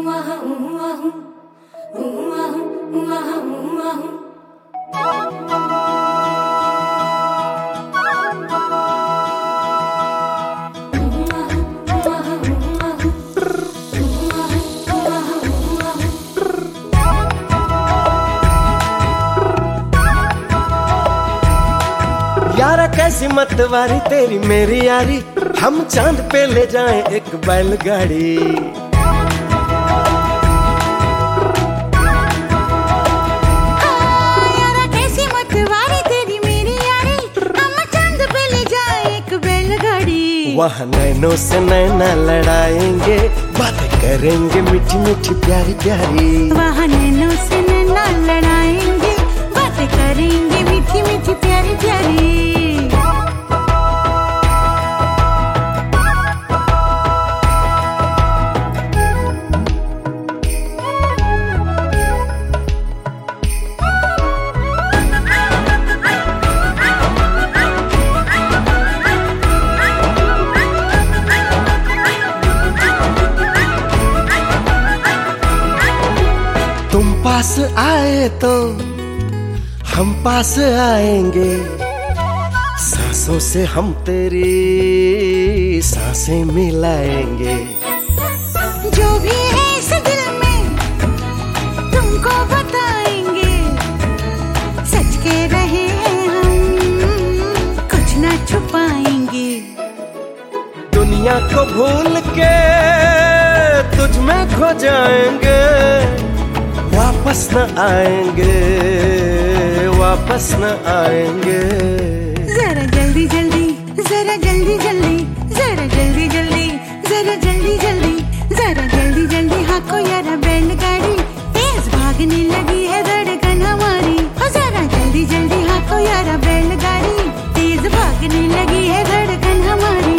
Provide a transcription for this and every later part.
यारा कैसी मतवारी तेरी मेरी यारी, हम चांद पे ले जाएं एक बैलगाड़ी। यारा कैसी मतवारी तेरी मेरी यारी, हम चांद पे ले जाएं एक बैलगाड़ी। वहाँ नैनों से नैना लड़ाएंगे, बातें करेंगे मीठी मीठी प्यारी प्यारी। वहाँ नैनों से नैना लड़ाएंगे, बातें करेंगे मीठी मीठी प्यारी प्यारी। तुम पास आए तो हम पास आएंगे, सांसों से हम तेरी सांसें मिलाएंगे। जो भी है इस दिल में तुमको बताएंगे, सच के रहे हम कुछ ना छुपाएंगे। दुनिया को भूल के तुझ में खो जाएंगे, वापस न आएंगे, वापस न आएंगे। जरा जल्दी जल्दी, जरा जल्दी जल्दी, जरा जल्दी जल्दी, जरा जल्दी जल्दी, जरा जल्दी जल्दी हाको यारा बैलगाड़ी, तेज भागने लगी है धड़कन हमारी। हो जरा जल्दी जल्दी हाको यारा बैलगाड़ी, तेज भागने लगी है धड़कन हमारी।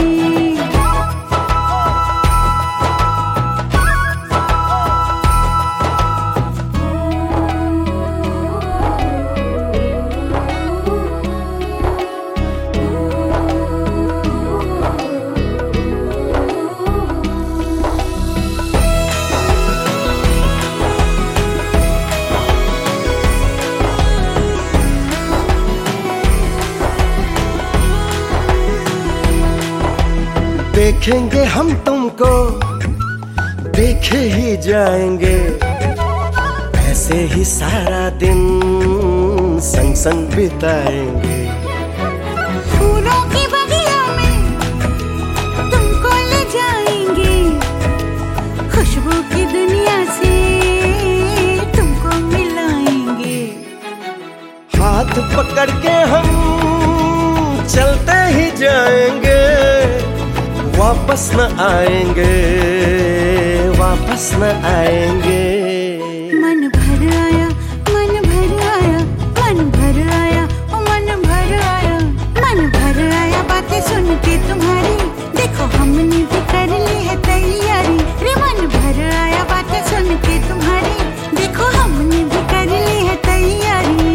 देखेंगे हम तुमको, देखे ही जाएंगे, ऐसे ही सारा दिन संग संग बिताएंगे। फूलों की बगिया में तुमको ले जाएंगे, खुशबू की दुनिया से तुमको मिलाएंगे। हाथ पकड़ के हम चलते ही जाएंगे, वापस न आएंगे, वापस न आएंगे। मन भर आया, मन भर आया, मन भर आया, ओ मन भर आया, मन भर आया बातें सुन के तुम्हारी। देखो हमने भी कर ली है तैयारी, रे मन भर आया बातें सुन के तुम्हारी। देखो हमने भी कर ली है तैयारी।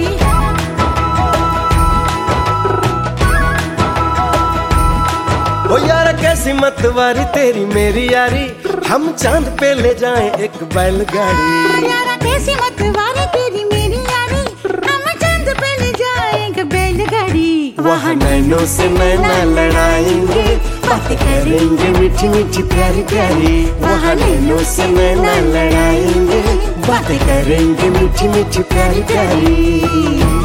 ओ यारा कैसी मतवारी तेरी मेरी यारी, हम चांद पे ले जाएं एक बैलगाड़ी। यारा कैसी मतवारी तेरी मेरी यारी, हम चांद पे ले जाएं एक बैलगाड़ी। वहाँ नैनों से नैना लड़ाएंगे, बातें करेंगे मीठी मीठी प्यारी प्यारी। वहाँ नैनों से नैना लड़ाएंगे, बातें करेंगे मीठी मीठी प्यारी प्यारी।